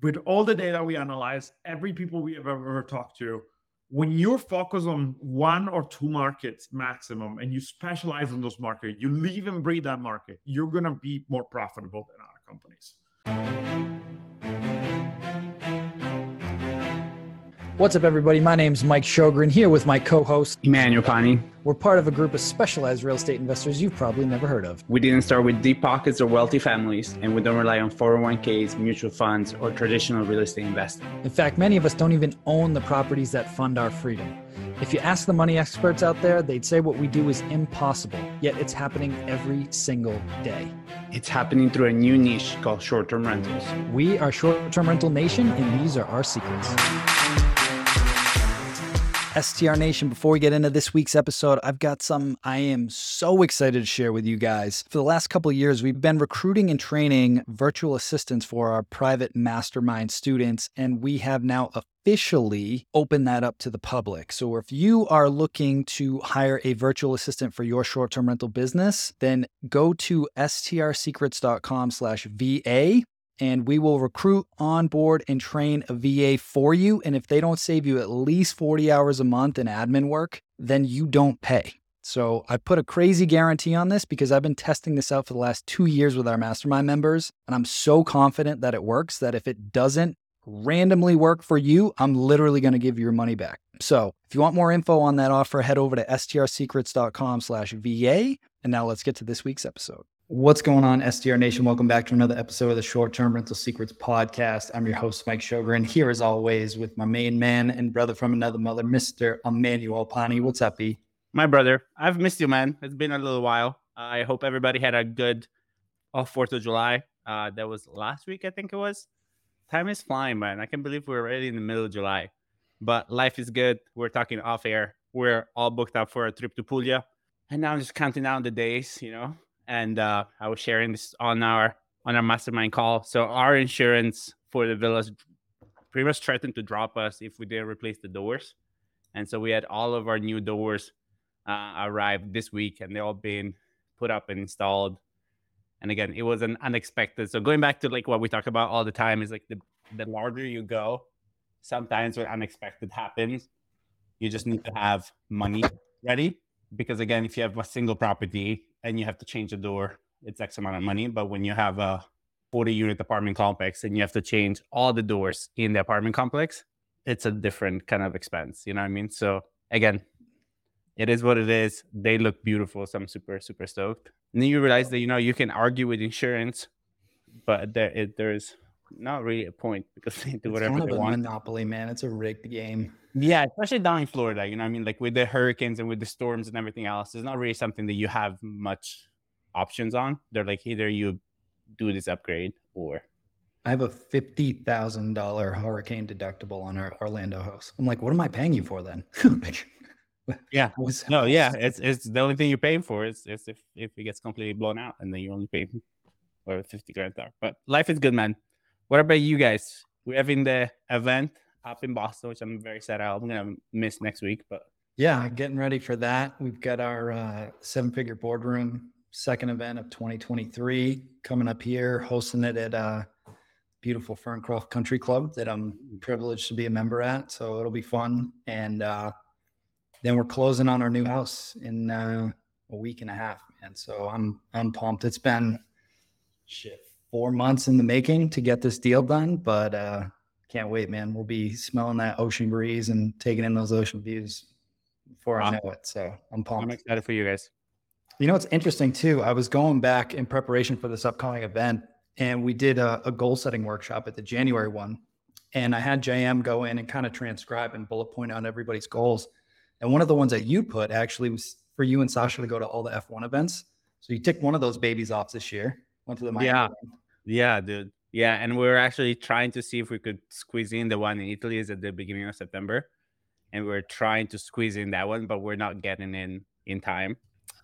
with all the data we analyze, every people we have ever talked to, when you're focused on one or two markets maximum and you specialize in those markets, you live and breathe that market, you're going to be more profitable than other companies. What's up, everybody? My name's Mike Sjogren, here with my co-host, Emmanuel Pani. We're part of a group of specialized real estate investors you've probably never heard of. We didn't start with deep pockets or wealthy families, and we don't rely on 401ks, mutual funds, or traditional real estate investing. In fact, many of us don't even own the properties that fund our freedom. If you ask the money experts out there, they'd say what we do is impossible, yet it's happening every single day. It's happening through a new niche called short-term rentals. We are Short-Term Rental Nation, and these are our secrets. STR Nation, before we get into this week's episode, I've got something I am so excited to share with you guys. For the last couple of years, we've been recruiting and training virtual assistants for our private mastermind students, and we have now officially opened that up to the public. So if you are looking to hire a virtual assistant for your short-term rental business, then go to strsecrets.com/VA. And we will recruit, onboard, and train a VA for you. And if they don't save you at least 40 hours a month in admin work, then you don't pay. So I put a crazy guarantee on this because I've been testing this out for the last 2 years with our mastermind members. And I'm so confident that it works that if it doesn't randomly work for you, I'm literally going to give you your money back. So if you want more info on that offer, head over to strsecrets.com/VA. And now let's get to this week's episode. What's going on, STR Nation? Welcome back to another episode of the Short-Term Rental Secrets podcast. I'm your host, Mike Sjogren, here as always with my main man and brother from another mother, Mr. Emmanuel Pani. What's up, E? My brother, I've missed you, man. It's been a little while. I hope everybody had a good 4th of July. That was last week, I think it was. Time is flying, man. I can't believe we're already in the middle of July. But life is good. We're talking off air. We're all booked up for a trip to Puglia. And now I'm just counting down the days, And I was sharing this on our mastermind call. So our insurance for the villas pretty much threatened to drop us if we didn't replace the doors. And so we had all of our new doors arrive this week, and they're all being put up and installed. And again, it was an unexpected. So going back to like what we talk about all the time is like the larger you go, sometimes when unexpected happens, you just need to have money ready. Because again, if you have a single property and you have to change the door, it's X amount of money. But when you have a 40-unit apartment complex and you have to change all the doors in the apartment complex, it's a different kind of expense. You know what I mean? So again, it is what it is. They look beautiful. So I'm super, super stoked. And then you realize that, you can argue with insurance, but there's not really a point because they do whatever they want. It's kind of a monopoly, man. It's a rigged game. Yeah, especially down in Florida, you know what I mean? Like with the hurricanes and with the storms and everything else, it's not really something that you have much options on. They're like, either you do this upgrade or... I have a $50,000 hurricane deductible on our Orlando house. I'm like, what am I paying you for then? Yeah. No, yeah. It's the only thing you're paying for is if it gets completely blown out, and then you only pay for 50 grand there. But life is good, man. What about you guys? We're having the event up in Boston, which I'm very sad I'm going to miss next week. But yeah, getting ready for that. We've got our 7-figure boardroom second event of 2023 coming up here, hosting it at beautiful Ferncroft Country Club that I'm privileged to be a member at. So it'll be fun. And then we're closing on our new house in a week and a half. And so I'm pumped. It's been 4 months in the making to get this deal done, but can't wait, man. We'll be smelling that ocean breeze and taking in those ocean views before I know it. So I'm pumped. I'm excited for you guys. It's interesting too. I was going back in preparation for this upcoming event, and we did a goal setting workshop at the January one. And I had JM go in and kind of transcribe and bullet point out everybody's goals. And one of the ones that you put actually was for you and Sasha to go to all the F1 events. So you ticked one of those babies off this year. Went to the Miami event. Yeah, dude. Yeah, and we're actually trying to see if we could squeeze in the one in Italy is at the beginning of September. And we're trying to squeeze in that one, but we're not getting in time.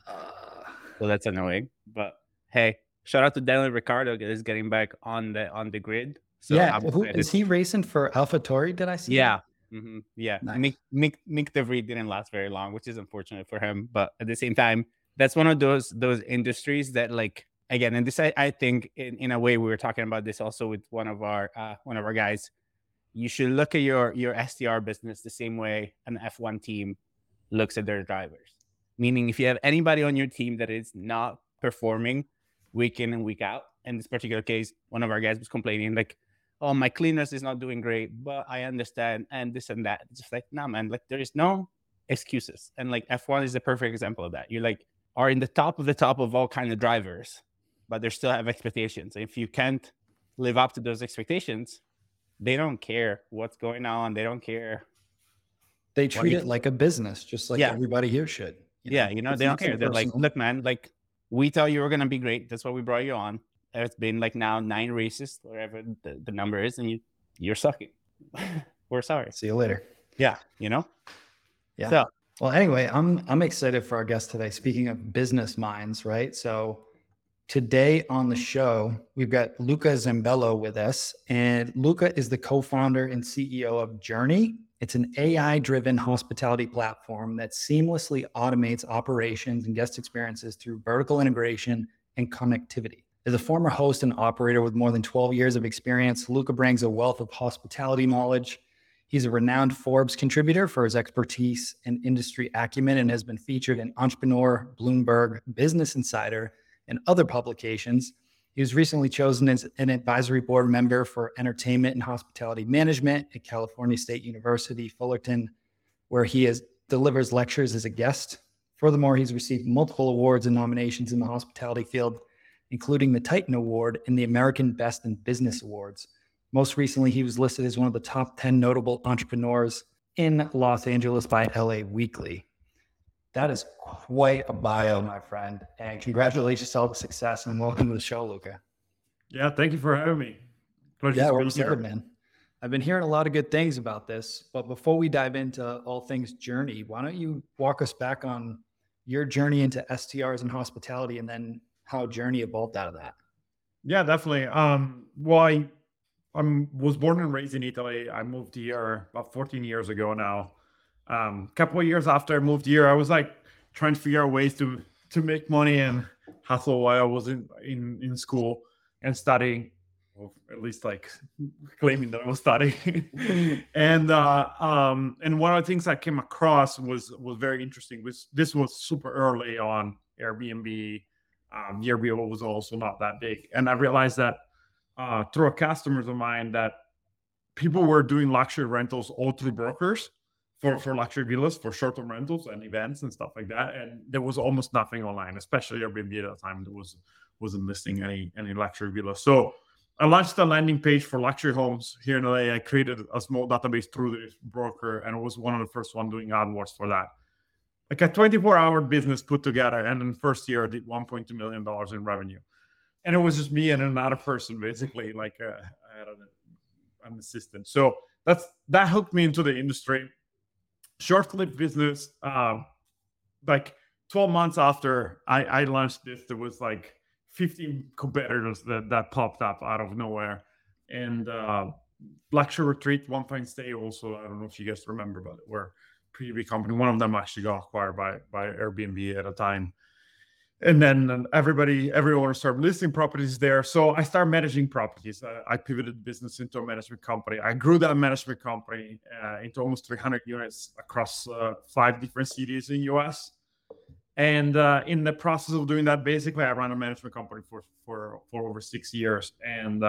So that's annoying. But hey, shout out to Daniel Ricciardo that is getting back on the grid. So yeah, is he racing for AlphaTauri? Did I see? Yeah. Mm-hmm. Yeah. Nice. Nick DeVries didn't last very long, which is unfortunate for him. But at the same time, that's one of those industries that like again, and this I think in a way we were talking about this also with one of our guys. You should look at your SDR business the same way an F1 team looks at their drivers. Meaning, if you have anybody on your team that is not performing week in and week out, in this particular case, one of our guys was complaining like, "Oh, my cleaners is not doing great, but I understand and this and that." It's just like, nah, man, like there is no excuses. And like F1 is the perfect example of that. You like are in the top of all kind of drivers, but they still have expectations. And if you can't live up to those expectations, they don't care what's going on. They don't care. They treat it like a business, just like Yeah. everybody here should. They don't care. They're like, look, man, like we thought you were going to be great. That's why we brought you on. It's been like now 9 races, whatever the number is, and you're sucking. We're sorry. See you later. Yeah. You know? Yeah. So, well, anyway, I'm excited for our guest today. Speaking of business minds, right? So today on the show, we've got Luca Zambello with us, and Luca is the co-founder and CEO of Journey. It's an AI-driven hospitality platform that seamlessly automates operations and guest experiences through vertical integration and connectivity. As a former host and operator with more than 12 years of experience, Luca brings a wealth of hospitality knowledge. He's a renowned Forbes contributor for his expertise and industry acumen and has been featured in Entrepreneur, Bloomberg, Business Insider, and other publications. He was recently chosen as an advisory board member for entertainment and hospitality management at California State University, Fullerton, where he delivers lectures as a guest. Furthermore, he's received multiple awards and nominations in the hospitality field, including the Titan Award and the American Best in Business Awards. Most recently, he was listed as one of the top 10 notable entrepreneurs in Los Angeles by LA Weekly. That is quite a bio, my friend. And congratulations to all the success and welcome to the show, Luca. Yeah, thank you for having me. Pleasure to be here, man. I've been hearing a lot of good things about this, but before we dive into all things Journey, why don't you walk us back on your journey into STRs and hospitality and then how Journey evolved out of that? Yeah, definitely. Well, I was born and raised in Italy. I moved here about 14 years ago now. Couple of years after I moved here, I was like trying to figure out ways to make money and hustle while I was in school and studying, or at least like claiming that I was studying. and one of the things I came across was very interesting. This was super early on Airbnb. Airbnb was also not that big, and I realized that through a customers of mine that people were doing luxury rentals all through brokers for luxury villas, for short-term rentals and events and stuff like that. And there was almost nothing online, especially Airbnb at the time. There wasn't listing any luxury villas. So I launched a landing page for luxury homes here in LA. I created a small database through this broker, and I was one of the first one doing AdWords for that. Like a 24-hour business put together, and in the first year I did $1.2 million in revenue. And it was just me and another person, basically. Like I had an assistant. So that hooked me into the industry. Short-lived business. Like 12 months after I launched this, there was like 15 competitors that popped up out of nowhere. And Luxury Retreat, One Fine Stay also, I don't know if you guys remember, but we're a pretty big company. One of them actually got acquired by Airbnb at a time. And then everyone started listing properties there. So I started managing properties. I pivoted the business into a management company. I grew that management company into almost 300 units across 5 different cities in the US. And in the process of doing that, basically, I ran a management company for over 6 years. And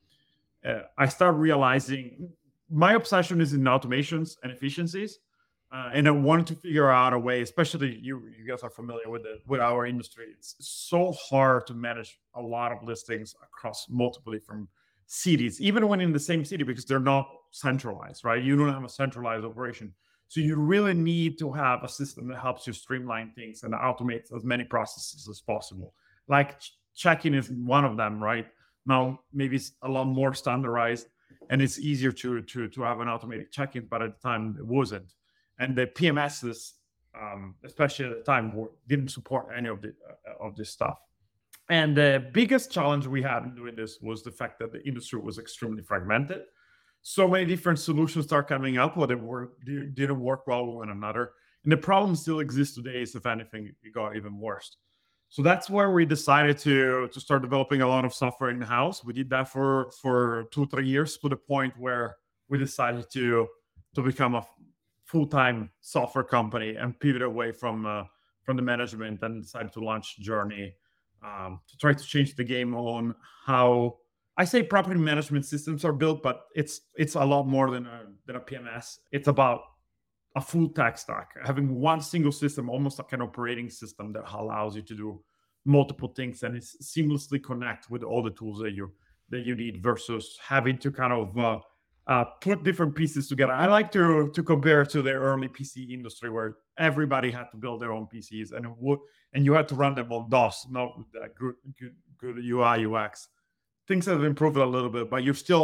I started realizing my obsession is in automations and efficiencies. And I wanted to figure out a way, especially you guys are familiar with our industry. It's so hard to manage a lot of listings across multiple different cities, even when in the same city, because they're not centralized, right? You don't have a centralized operation. So you really need to have a system that helps you streamline things and automate as many processes as possible. Like check-in is one of them, right? Now, maybe it's a lot more standardized and it's easier to have an automated check-in, but at the time it wasn't. And the PMSs, especially at the time, didn't support any of this stuff. And the biggest challenge we had in doing this was the fact that the industry was extremely fragmented. So many different solutions start coming up, but didn't work well with one another. And the problem still exists today. Is if anything, it got even worse. So that's where we decided to start developing a lot of software in house. We did that for 2-3 years, to the point where we decided to become a full-time software company and pivot away from the management, and decided to launch Journey, to try to change the game on how I say property management systems are built, but it's a lot more than a PMS. It's about a full tech stack, having one single system, almost like an operating system that allows you to do multiple things and it's seamlessly connect with all the tools that you need, versus having to kind of put different pieces together. I like to compare to the early PC industry, where everybody had to build their own PCs, and you had to run them on DOS, not with that good UI UX. Things have improved a little bit, but you still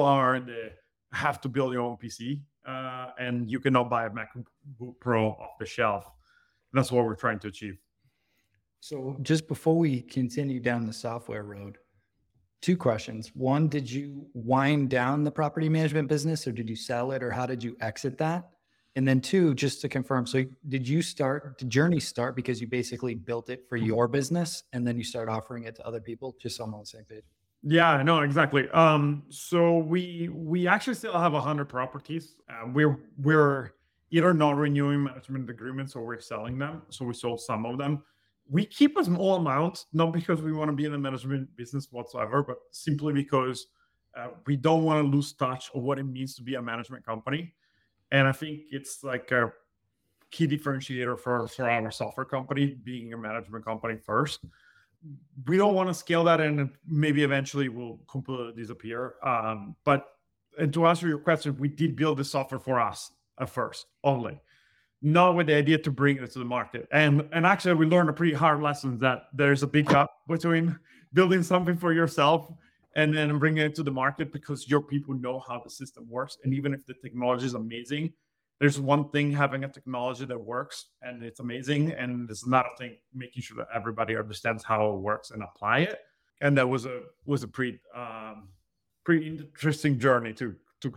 have to build your own PC, and you cannot buy a MacBook Pro off the shelf. That's what we're trying to achieve. So just before we continue down the software road, 2 questions. One, did you wind down the property management business, or did you sell it, or how did you exit that? And then 2, just to confirm, so did Journey start because you basically built it for your business and then you start offering it to other people? Just so I'm on the same page. Yeah, no, exactly. So we actually still have 100 properties. We're either not renewing management agreements or we're selling them. So we sold some of them. We keep a small amount, not because we want to be in the management business whatsoever, but simply because we don't want to lose touch of what it means to be a management company. And I think it's like a key differentiator for our software company, being a management company first. We don't want to scale that, and maybe eventually will completely disappear. But to answer your question, we did build the software for us at first only, not with the idea to bring it to the market. And actually, we learned a pretty hard lesson that there's a big gap between building something for yourself and then bringing it to the market, because your people know how the system works. And even if the technology is amazing, there's one thing having a technology that works and it's amazing, and there's another thing making sure that everybody understands how it works and apply it. And that was a pretty interesting journey to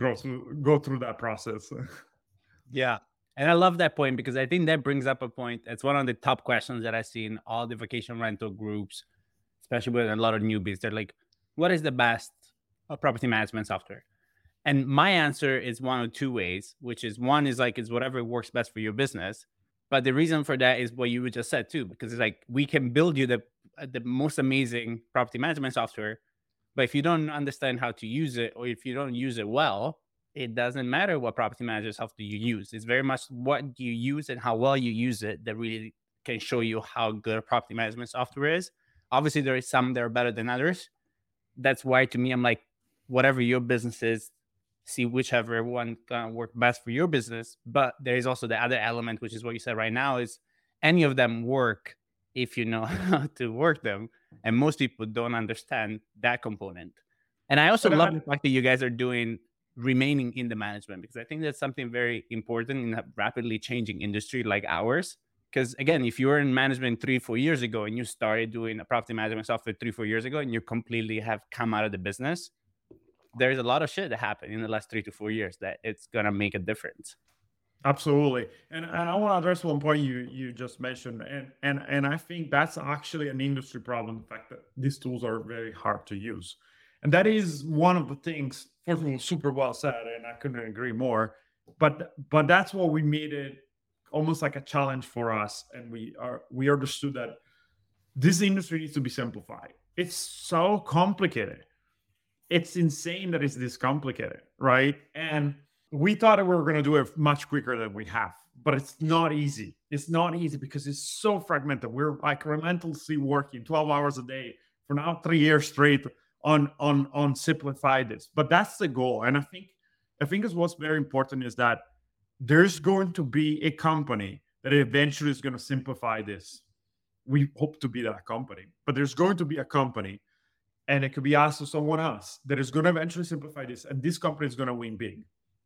go through that process. Yeah. And I love that point, because I think that brings up a point. It's one of the top questions that I see in all the vacation rental groups, especially with a lot of newbies. They're like, what is the best property management software? And my answer is one of 2 ways, which is, one is like, it's whatever works best for your business. But the reason for that is what you just said too, because it's like, we can build you the most amazing property management software, but if you don't understand how to use it, or if you don't use it well, it doesn't matter what property management software you use. It's very much what you use and how well you use it that really can show you how good property management software is. Obviously, there is some that are better than others. That's why, to me, I'm like, whatever your business is, see whichever one can work best for your business. But there is also the other element, which is what you said right now, is any of them work if you know how to work them. And most people don't understand that component. And I also love the fact that you guys are remaining in the management, because I think that's something very important in a rapidly changing industry like ours. Because again, if you were in management 3-4 years ago and you started doing a property management software 3-4 years ago and you completely have come out of the business, there's a lot of shit that happened in the last 3 to 4 years that it's going to make a difference. Absolutely. And I want to address one point you just mentioned. And I think that's actually an industry problem, the fact that these tools are very hard to use. And that is one of the things, first of all, super well said, and I couldn't agree more. But that's what we made it almost like a challenge for us. And we understood that this industry needs to be simplified. It's so complicated. It's insane that it's this complicated, right? And we thought that we were going to do it much quicker than we have, but it's not easy. It's not easy because it's so fragmented. We're like relentlessly working 12 hours a day for now 3 years straight on simplify this. But that's the goal. And I think is what's very important is that there's going to be a company that eventually is going to simplify this. We hope to be that company, but there's going to be a company, and it could be us or someone else, that is going to eventually simplify this. And this company is going to win big.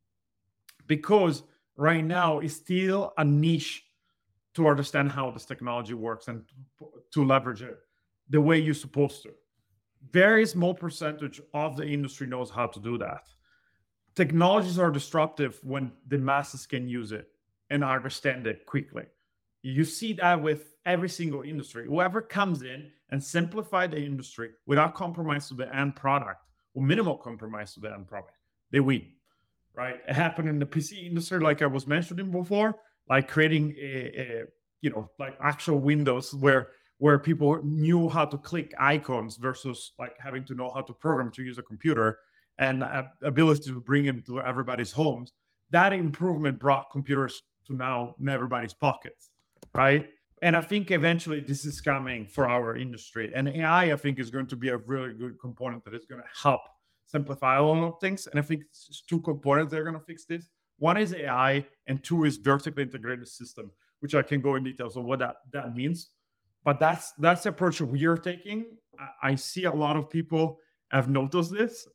Because right now it's still a niche to understand how this technology works and to leverage it the way you're supposed to. Very small percentage of the industry knows how to do that. Technologies are disruptive when the masses can use it and understand it quickly. You see that with every single industry. Whoever comes in and simplify the industry without compromise to the end product or minimal compromise to the end product, they win, right? It happened in the PC industry, like I was mentioning before, like creating like actual windows where people knew how to click icons versus like having to know how to program to use a computer, and ability to bring them to everybody's homes. That improvement brought computers to now in everybody's pockets, right? And I think eventually this is coming for our industry. And AI, I think, is going to be a really good component that is going to help simplify a lot of things. And I think it's two components that are going to fix this. One is AI, and two is vertically integrated system, which I can go in details on what that means. But that's the approach that we are taking. I see a lot of people have noticed this.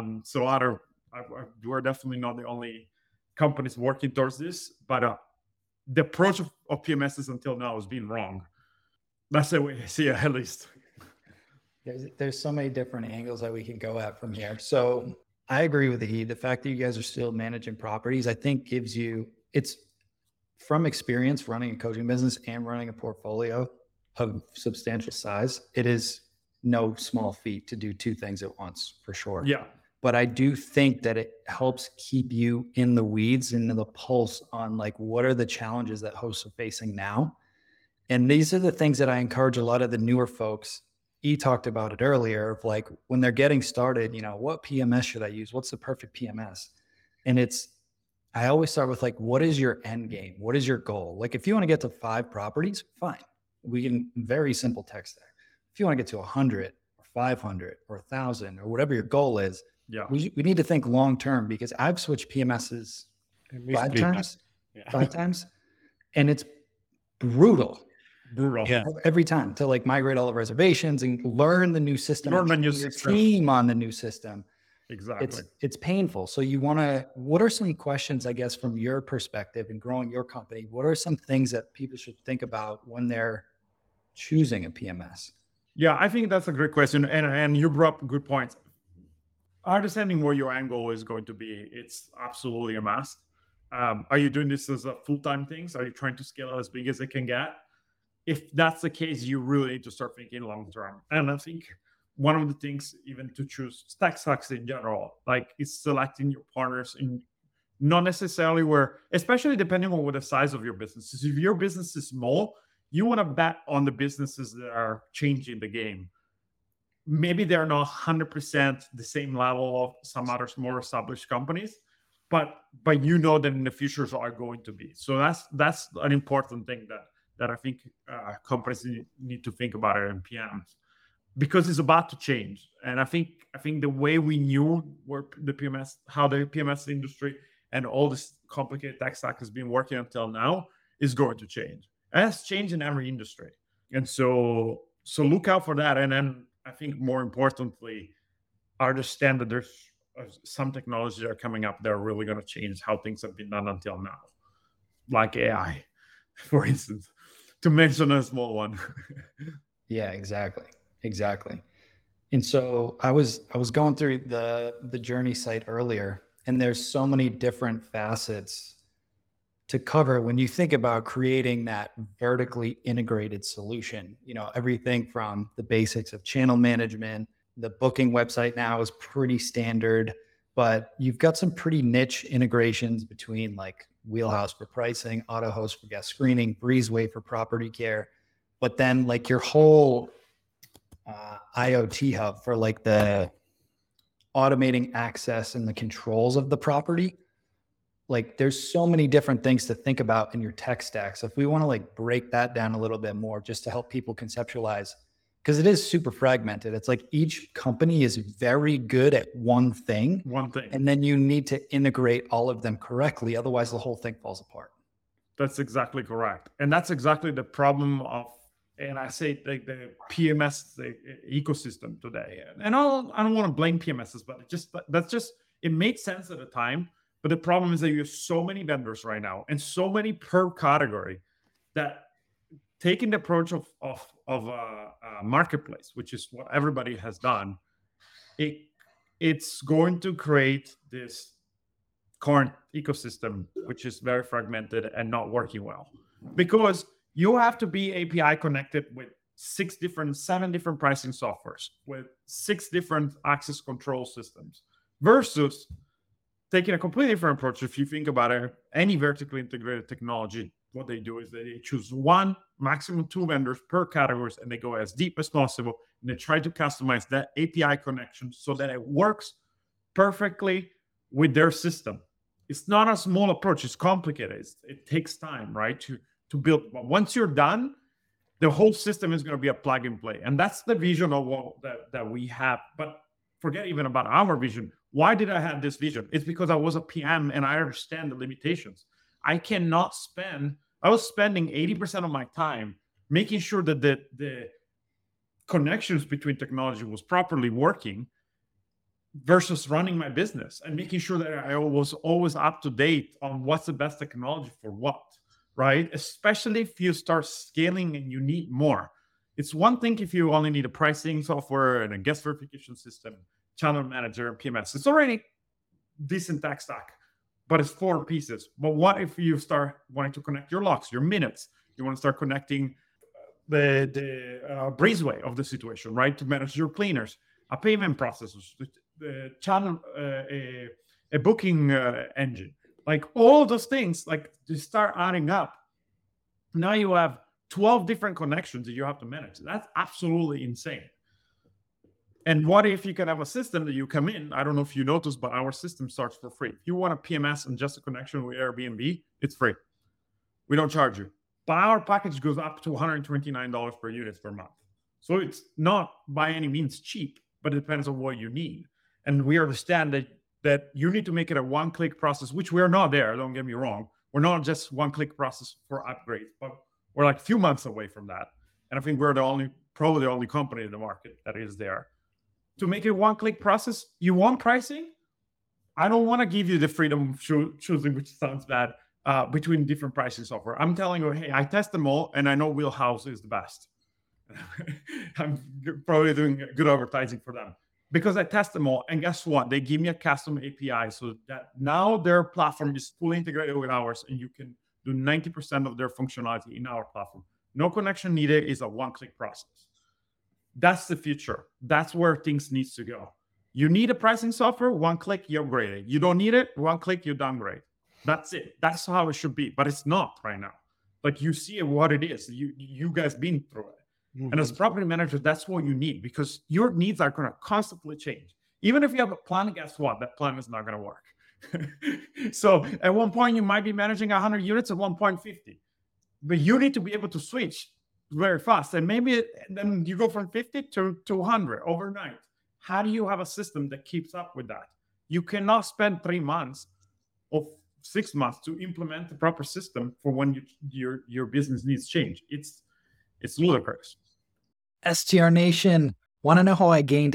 We're definitely not the only companies working towards this, but the approach of PMSs until now has been wrong. That's the way I see it, at least. There's so many different angles that we can go at from here. So I agree with the fact that you guys are still managing properties, I think it's from experience running a coaching business and running a portfolio of substantial size. It is no small feat to do two things at once, for sure. Yeah. But I do think that it helps keep you in the weeds and in the pulse on like, what are the challenges that hosts are facing now? And these are the things that I encourage a lot of the newer folks. E talked about it earlier, of like when they're getting started, what PMS should I use? What's the perfect PMS? And I always start with like, what is your end game? What is your goal? Like if you want to get to 5 properties, fine. We can very simple text there. If you want to get to 100 or 500 or 1,000 or whatever your goal is, yeah, we need to think long term, because I've switched PMSs 5 times, and it's brutal every time to like migrate all the reservations and learn the new system, team on the new system. Exactly. It's painful. So what are some questions, I guess, from your perspective in growing your company? What are some things that people should think about when they're choosing a PMS? Yeah, I think that's a great question. And you brought up good points. Understanding where your angle is going to be, it's absolutely a must. Are you doing this as a full-time thing? Are you trying to scale it as big as it can get? If that's the case, you really need to start thinking long-term. And I think one of the things, even to choose tech stacks in general, like is selecting your partners in not necessarily especially depending on what the size of your business is. If your business is small, you want to bet on the businesses that are changing the game. Maybe they're not 100% the same level of some other more established companies, but you know that in the futures are going to be. So that's an important thing that I think companies need to think about it in PM, because it's about to change. And I think the way we knew how the PMS industry and all this complicated tech stack has been working until now is going to change. And it's changed in every industry. And so look out for that. And then I think more importantly, understand that there's some technologies that are coming up that are really going to change how things have been done until now, like AI, for instance, to mention a small one. Yeah, exactly. And so I was going through the Journey site earlier, and there's so many different facets to cover when you think about creating that vertically integrated solution. Everything from the basics of channel management. The booking website now is pretty standard, but you've got some pretty niche integrations between like Wheelhouse for pricing, AutoHost for guest screening, Breezeway for property care, but then like your whole IoT hub for like the automating access and the controls of the property. Like there's so many different things to think about in your tech stack. So if we want to like break that down a little bit more, just to help people conceptualize, because it is super fragmented. It's like each company is very good at one thing. And then you need to integrate all of them correctly. Otherwise the whole thing falls apart. That's exactly correct. And that's exactly the problem and I say like the PMS ecosystem today. And I don't want to blame PMSs, but it made sense at the time. But the problem is that you have so many vendors right now and so many per category that taking the approach of a marketplace, which is what everybody has done, it's going to create this current ecosystem, which is very fragmented and not working well. Because You have to be API connected with 7 different pricing softwares with 6 different access control systems versus taking a completely different approach. If you think about it, any vertically integrated technology, what they do is they choose 1, maximum 2 vendors per categories, and they go as deep as possible, and they try to customize that API connection so that it works perfectly with their system. It's not a small approach. It's complicated. It takes time, right, to build. But once you're done, the whole system is going to be a plug and play. And that's the vision of that we have. But forget even about our vision. Why did I have this vision? It's because I was a PM and I understand the limitations. I was spending 80% of my time making sure that the connections between technology was properly working versus running my business and making sure that I was always up to date on what's the best technology for what, right? Especially if you start scaling and you need more. It's one thing if you only need a pricing software and a guest verification system, channel manager, and PMS. It's already decent tech stack, but it's 4 pieces. But what if you start wanting to connect your logs, your minutes? You want to start connecting the breezeway of the situation, right? To manage your cleaners, a payment processor, the channel, a booking engine, like all those things, like to start adding up. Now you have 12 different connections that you have to manage. That's absolutely insane. And what if you can have a system that you come in? I don't know if you noticed, but our system starts for free. If you want a PMS and just a connection with Airbnb, it's free. We don't charge you. But our package goes up to $129 per unit per month. So it's not by any means cheap, but it depends on what you need. And we understand that you need to make it a one-click process, which we're not there, don't get me wrong. We're not just one-click process for upgrades, but we're like a few months away from that. And I think we're probably the only company in the market that is there. To make it one-click process, you want pricing? I don't want to give you the freedom of choosing, which sounds bad, between different pricing software. I'm telling you, hey, I test them all, and I know Wheelhouse is the best. I'm probably doing good advertising for them because I test them all. And guess what? They give me a custom API so that now their platform is fully integrated with ours, and you can do 90% of their functionality in our platform. No connection needed. Is a one-click process. That's the future. That's where things need to go. You need a pricing software, one click, you upgrade it. You don't need it, one click, you downgrade. That's it. That's how it should be. But it's not right now. Like you see what it is. You guys been through it. Mm-hmm. And as property manager, that's what you need because your needs are going to constantly change. Even if you have a plan, guess what? That plan is not going to work. So at one point, you might be managing 100 units, at one point 50. But you need to be able to switch very fast. And maybe then you go from 50 to 100 overnight. How do you have a system that keeps up with that? You cannot spend 3 months or 6 months to implement the proper system for when your business needs change. It's ludicrous. STR Nation, want to know how I gained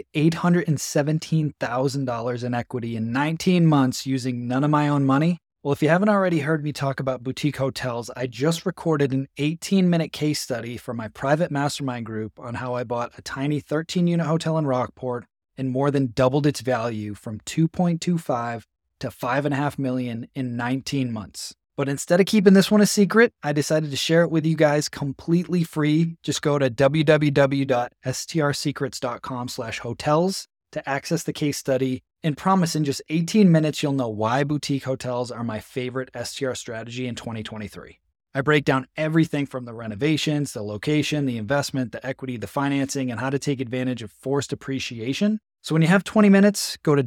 $817,000 in equity in 19 months using none of my own money? Well, if you haven't already heard me talk about boutique hotels, I just recorded an 18-minute case study for my private mastermind group on how I bought a tiny 13-unit hotel in Rockport and more than doubled its value from $2.25 to $5.5 million in 19 months. But instead of keeping this one a secret, I decided to share it with you guys completely free. Just go to www.strsecrets.com/hotels to access the case study and promise in just 18 minutes you'll know why boutique hotels are my favorite STR strategy in 2023. I break down everything from the renovations, the location, the investment, the equity, the financing, and how to take advantage of forced appreciation. So when you have 20 minutes, go to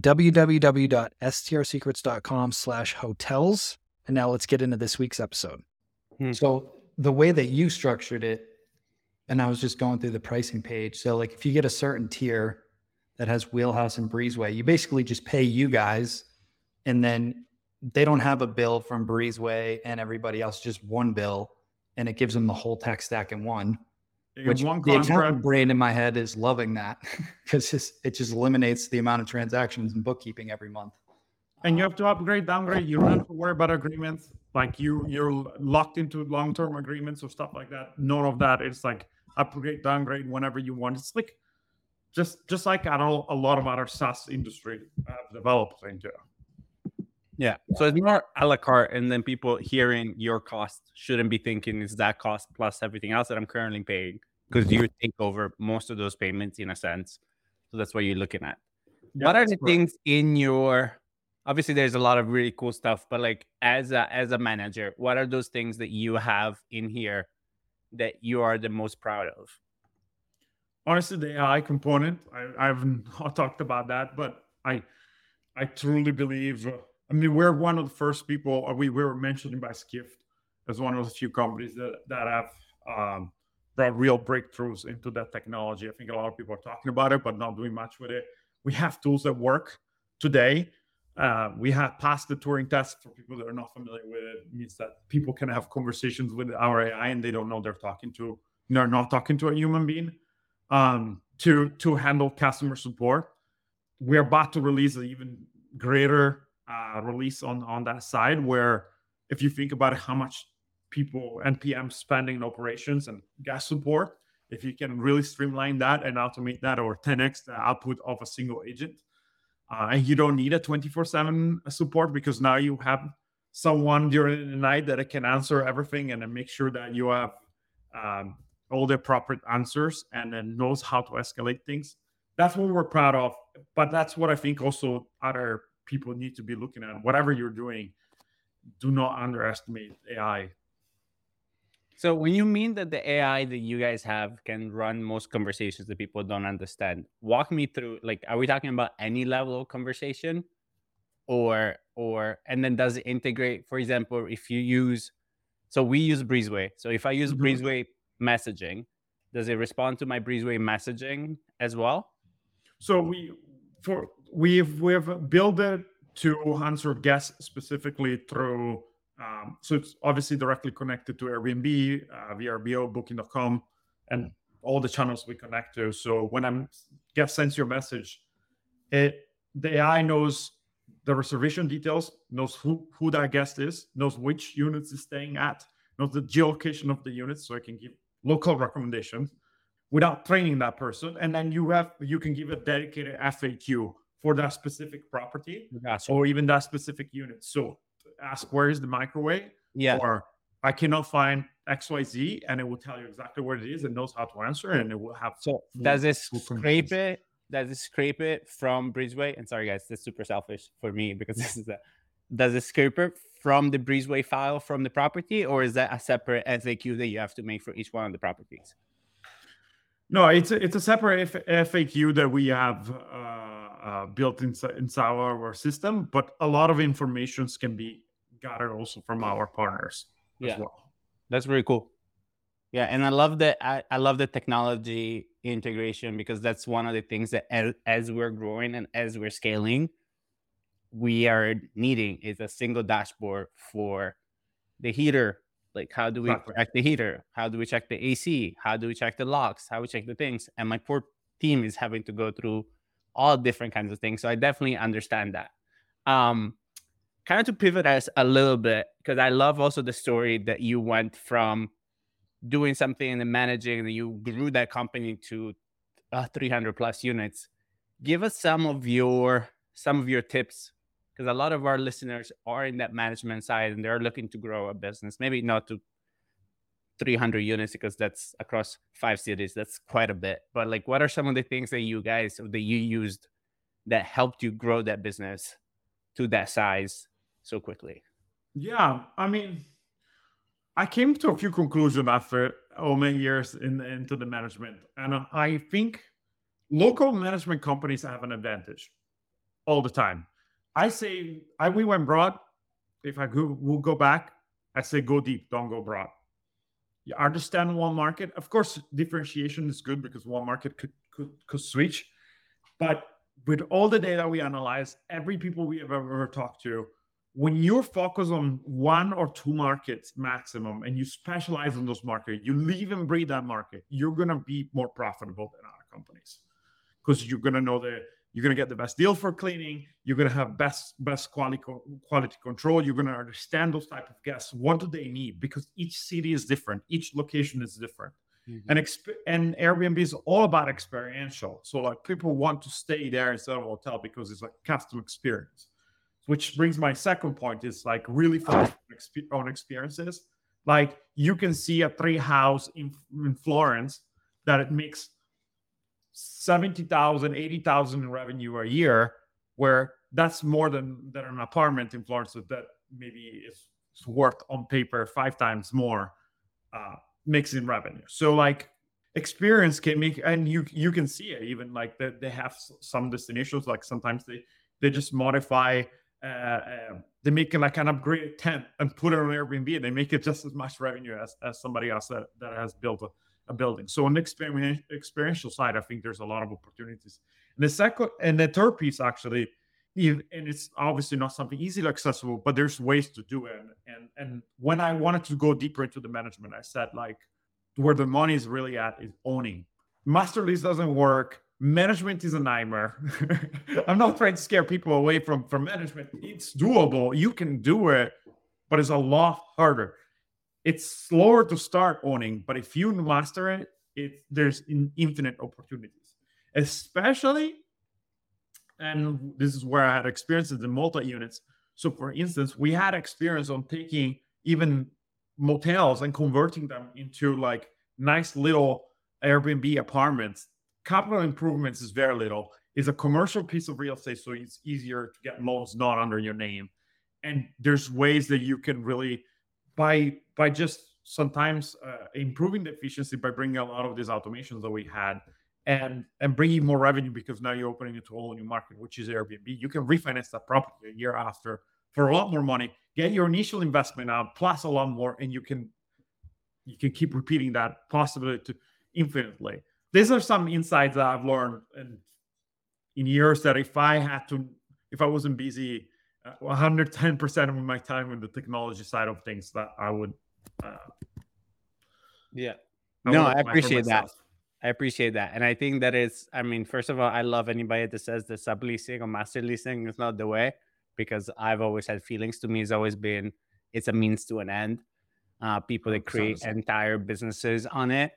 www.strsecrets.com/hotels. And now let's get into this week's episode. So the way that you structured it, and I was just going through the pricing page. So like if you get a certain tier that has Wheelhouse and Breezeway, you basically just pay you guys, and then they don't have a bill from Breezeway and everybody else, just one bill, and it gives them the whole tech stack in one. Which the accountant brain in my head is loving that because it just eliminates the amount of transactions and bookkeeping every month. And you have to upgrade, downgrade. You don't have to worry about agreements. Like you're locked into long-term agreements or stuff like that. None of that. It's like upgrade, downgrade whenever you want. It's like just like a lot of other SaaS industry developed into. Yeah. So it's more a la carte, and then people hearing your cost shouldn't be thinking it's that cost plus everything else that I'm currently paying, because you take over most of those payments in a sense. So that's what you're looking at. What are that's the correct. things in your, obviously there's a lot of really cool stuff, but like as a manager, what are those things that you have in here that you are the most proud of? Honestly, the AI component, I've not talked about that, but I truly believe. I mean, we're one of the first people. We were mentioned by Skift as one of the few companies that have brought real breakthroughs into that technology. I think a lot of people are talking about it, but not doing much with it. We have tools that work today. We have passed the Turing test. For people that are not familiar with it, it means that people can have conversations with our AI and they don't know they're not talking to a human being. To handle customer support, we're about to release an even greater release on that side, where if you think about how much people NPM spending in operations and gas support, if you can really streamline that and automate that, or 10x the output of a single agent, and you don't need a 24/7 support, because now you have someone during the night that can answer everything and then make sure that you have all the proper answers and then knows how to escalate things. That's what we're proud of. But that's what I think also other people need to be looking at. Whatever you're doing, do not underestimate AI. So when you mean that the AI that you guys have can run most conversations that people don't understand, walk me through, like, are we talking about any level of conversation, or and then does it integrate, for example, if you use, so we use Breezeway. So if I use Breezeway messaging, does it respond to my Breezeway messaging as well? So we've built it to answer guests specifically through. So it's obviously directly connected to Airbnb, VRBO, Booking.com, and all the channels we connect to. So when guest sends you a message, the AI knows the reservation details, knows who that guest is, knows which units is staying at, knows the geolocation of the units, so it can give local recommendations without training that person. And then you can give a dedicated FAQ for that specific property. Gotcha. Or even that specific unit. So ask, where is the microwave? Yeah. Or I cannot find XYZ, and it will tell you exactly where it is and knows how to answer, and it will have. So does it scrape it? Does it scrape it from Breezeway? And sorry guys, that's super selfish for me, because this is does it scrape it from the Breezeway file from the property, or is that a separate FAQ that you have to make for each one of the properties? No, it's a separate FAQ that we have built inside our system, but a lot of information can be gathered also from our partners as well. That's very cool. Yeah, and I love that. I love the technology integration, because that's one of the things that as we're growing and as we're scaling, we are needing is a single dashboard for the heater. Like, how do we check the heater? How do we check the AC? How do we check the locks? How do we check the things? And my poor team is having to go through all different kinds of things. So I definitely understand that. Kind of to pivot us a little bit, because I love also the story that you went from doing something and managing, and you grew that company to 300 plus units. Give us some of your tips, because a lot of our listeners are in that management side and they're looking to grow a business. Maybe not to 300 units, because that's across 5 cities. That's quite a bit. But like, what are some of the things that you used that helped you grow that business to that size so quickly? Yeah, I mean, I came to a few conclusions after many years into the management, and I think local management companies have an advantage all the time. We went broad. If we'll go back, I say go deep, don't go broad. You understand one market. Of course, differentiation is good, because one market could switch. But with all the data we analyze, every people we have ever talked to, when you're focused on 1 or 2 markets maximum, and you specialize in those markets, you live and breathe that market, you're going to be more profitable than other companies, because you're going to know that you're going to get the best deal for cleaning. You're going to have best quality control. You're going to understand those type of guests. What do they need? Because each city is different. Each location is different. Mm-hmm. And Airbnb is all about experiential. So like, people want to stay there instead of a hotel, because it's like custom experience. which brings my second point is like really focus on experiences. Like you can see a tree house in Florence that it makes 70,000, 80,000 in revenue a year, where that's more than an apartment in Florence that maybe is worth on paper 5 times more makes in revenue. So like experience can make, and you can see it even like they have some destinations, like sometimes they just modify, they make like an upgraded tent and put it on Airbnb, and they make it just as much revenue as somebody else that has built a building. So on the experiential side, I think there's a lot of opportunities. And the third piece actually, and it's obviously not something easily accessible, but there's ways to do it. And when I wanted to go deeper into the management, I said like where the money is really at is owning. Master lease doesn't work. Management is a nightmare. I'm not trying to scare people away from management. It's doable. You can do it, but it's a lot harder. It's slower to start owning, but if you master it, there's infinite opportunities, especially, and this is where I had experiences in multi-units. So for instance, we had experience on taking even motels and converting them into like nice little Airbnb apartments. Capital improvements is very little. It's a commercial piece of real estate, so it's easier to get loans not under your name. And there's ways that you can really, by just sometimes improving the efficiency by bringing a lot of these automations that we had, and bringing more revenue, because now you're opening into a whole new market, which is Airbnb. You can refinance that property a year after for a lot more money, get your initial investment out plus a lot more, and you can keep repeating that possibility to infinitely. These are some insights that I've learned in years that if I wasn't busy 110% of my time in the technology side of things, that I would. I appreciate that. I appreciate that. And I think that is, I mean, first of all, I love anybody that says the subleasing or master leasing is not the way, because I've always had feelings. To me, it's always been, it's a means to an end. People that create entire businesses on it,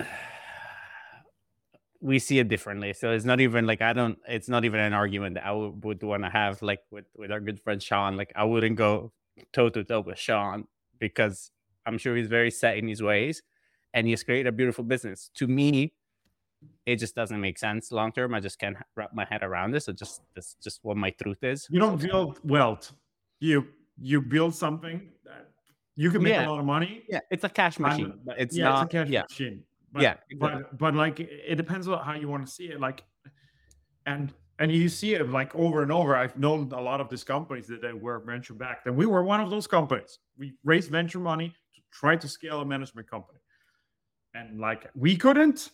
we see it differently. So it's not even like, it's not even an argument that I would want to have like with our good friend Sean. Like I wouldn't go toe to toe with Sean, because I'm sure he's very set in his ways and he's created a beautiful business. To me, it just doesn't make sense long term. I just can't wrap my head around this. So that's just what my truth is. You don't build wealth. You build something that you can make a lot of money. Yeah, it's a cash machine, but it's not it's a cash machine. But, exactly. but like it depends on how you want to see it. Like, and you see it like over and over. I've known a lot of these companies that were venture backed, and we were one of those companies. We raised venture money to try to scale a management company, and like we couldn't.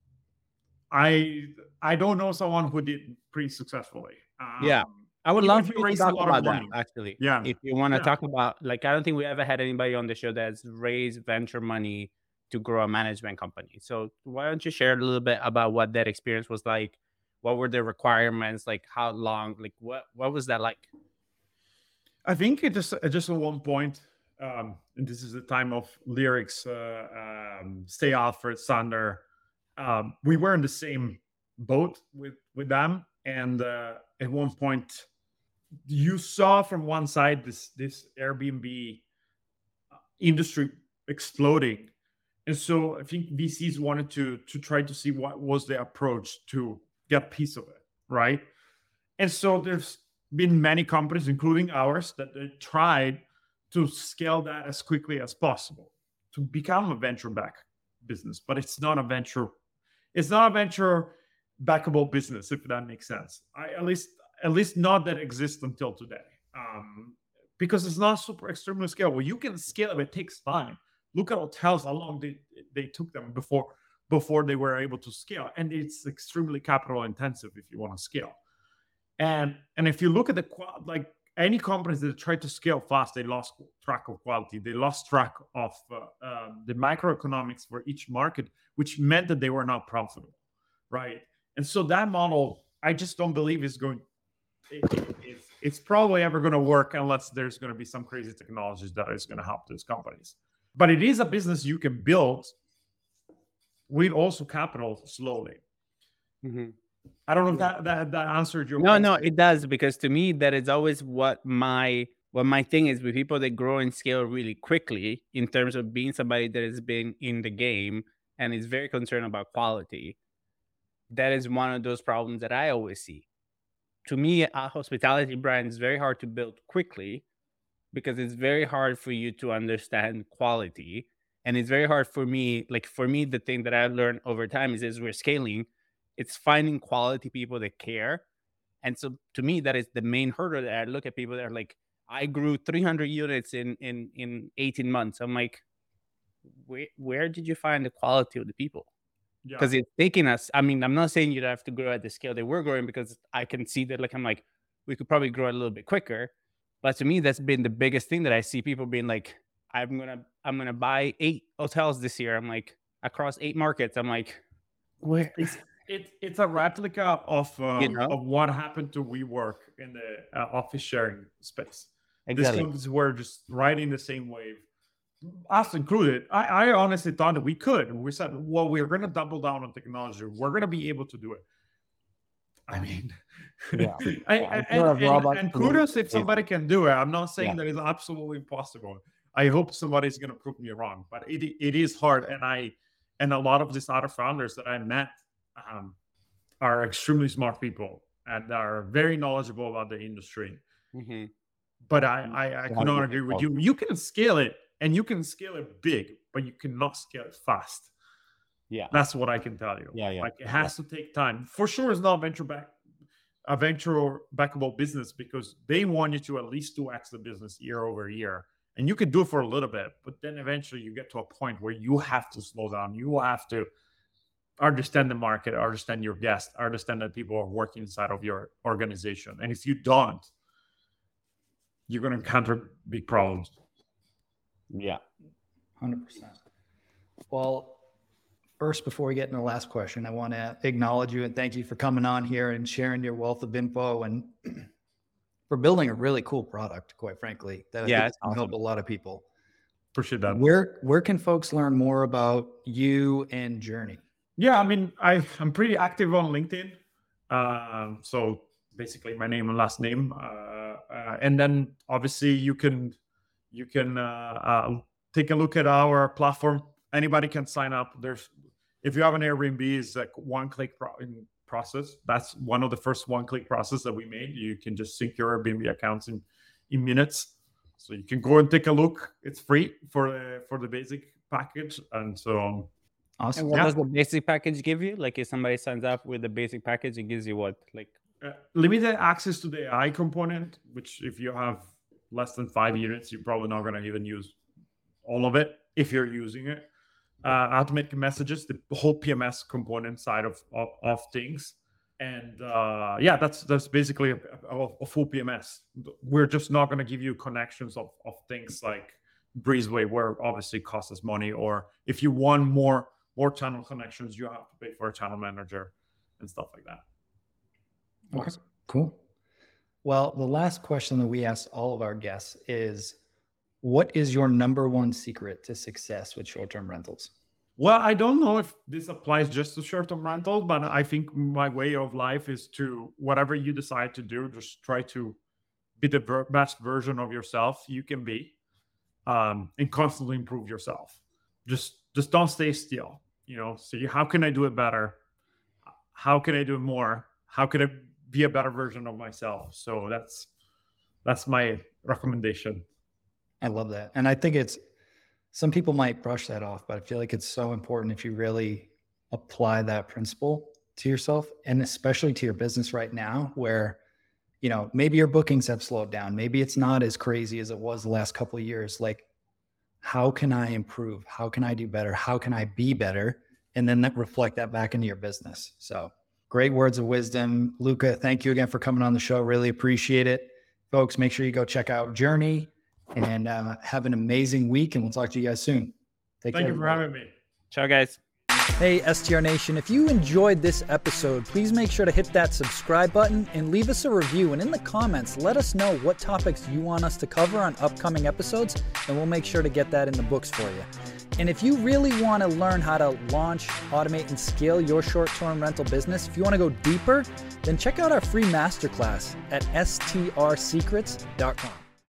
I don't know someone who did pretty successfully. I would love to talk about that, actually. Yeah. If you want to talk about, like, I don't think we ever had anybody on the show that's raised venture money to grow a management company. So why don't you share a little bit about what that experience was like? What were the requirements? Like how long, like what was that like? I think it just at one point, and this is the time of Lyrics, Stay Alfred, Sander. We were in the same boat with them. And at one point, you saw from one side this Airbnb industry exploding, and so I think VCs wanted to try to see what was the approach to get a piece of it, right? And so there's been many companies, including ours, that they tried to scale that as quickly as possible to become a venture-backed business, but it's not a venture backable business, if that makes sense. At least not that exists until today, because it's not super extremely scalable. You can scale it, but it takes time. Look at hotels, how long they took them before they were able to scale, and it's extremely capital intensive if you want to scale. And if you look at like any companies that tried to scale fast, they lost track of quality. They lost track of the microeconomics for each market, which meant that they were not profitable, right? And so that model, I just don't believe it's probably ever going to work unless there's going to be some crazy technologies that is going to help these companies. But it is a business you can build with also capital slowly. Mm-hmm. I don't know if that answered your No, question. no, it does, because to me that is always what my thing is with people that grow and scale really quickly in terms of being somebody that has been in the game and is very concerned about quality. That is one of those problems that I always see. To me, a hospitality brand is very hard to build quickly because it's very hard for you to understand quality. And it's very hard for me, the thing that I've learned over time is as we're scaling, it's finding quality people that care. And so to me, that is the main hurdle that I look at people that are like, I grew 300 units in 18 months. I'm like, where did you find the quality of the people? Yeah. Because it's taking us, I mean, I'm not saying you'd have to grow at the scale that we're growing, because I can see that, I'm like, we could probably grow a little bit quicker. But to me, that's been the biggest thing that I see people being like, I'm gonna buy 8 hotels this year. I'm like, across 8 markets. I'm like, where? It's a replica of know? what happened to WeWork in the office sharing space. Exactly. These companies were just riding the same wave, us included. I honestly thought that we could. We said, well, we're going to double down on technology. We're going to be able to do it. I mean, Yeah. and kudos if somebody can do it. I'm not saying that it's absolutely impossible. I hope somebody's going to prove me wrong, but it is hard. And a lot of these other founders that I met are extremely smart people and are very knowledgeable about the industry. Mm-hmm. But I cannot agree with you. You can scale it, and you can scale it big, but you cannot scale it fast. Yeah, that's what I can tell you. Yeah. Like, it has to take time. For sure, it's not a venture backable business, because they want you to at least 2x the business year over year. And you can do it for a little bit, but then eventually you get to a point where you have to slow down. You have to understand the market, understand your guests, understand that people are working inside of your organization. And if you don't, you're going to encounter big problems. Yeah. 100%. Well, first, before we get into the last question, I want to acknowledge you and thank you for coming on here and sharing your wealth of info and for building a really cool product, quite frankly, that I think can help a lot of people. Appreciate that. Where can folks learn more about you and Journey? Yeah, I mean, I'm pretty active on LinkedIn. So basically my name and last name. And then obviously you can take a look at our platform. Anybody can sign up. If you have an Airbnb, it's like one-click process. That's one of the first one-click process that we made. You can just sync your Airbnb accounts in minutes. So you can go and take a look. It's free for the basic package. And so awesome. And what does the basic package give you? Like, if somebody signs up with the basic package, it gives you what? Like limited access to the AI component, which if you have less than 5 units, you're probably not going to even use all of it if you're using it. Automatic messages, the whole PMS component side of things. And that's basically a full PMS. We're just not going to give you connections of things like Breezeway, where obviously it costs us money, or if you want more channel connections, you have to pay for a channel manager and stuff like that. Okay, cool. Well, the last question that we ask all of our guests is, what is your number one secret to success with short-term rentals? Well, I don't know if this applies just to short-term rentals, but I think my way of life is to, whatever you decide to do, just try to be the best version of yourself you can be, and constantly improve yourself. Just don't stay still. So how can I do it better? How can I do it more? How can I be a better version of myself? So that's my recommendation. I love that. And I think some people might brush that off, but I feel like it's so important if you really apply that principle to yourself, and especially to your business right now, where, maybe your bookings have slowed down. Maybe it's not as crazy as it was the last couple of years. Like, how can I improve? How can I do better? How can I be better? And then reflect that back into your business. So great words of wisdom. Luca, thank you again for coming on the show. Really appreciate it. Folks, make sure you go check out Journey, and have an amazing week, and we'll talk to you guys soon. Thank you for having me. Ciao, guys. Hey, STR Nation, if you enjoyed this episode, please make sure to hit that subscribe button and leave us a review. And in the comments, let us know what topics you want us to cover on upcoming episodes, and we'll make sure to get that in the books for you. And if you really want to learn how to launch, automate, and scale your short-term rental business, if you want to go deeper, then check out our free masterclass at strsecrets.com.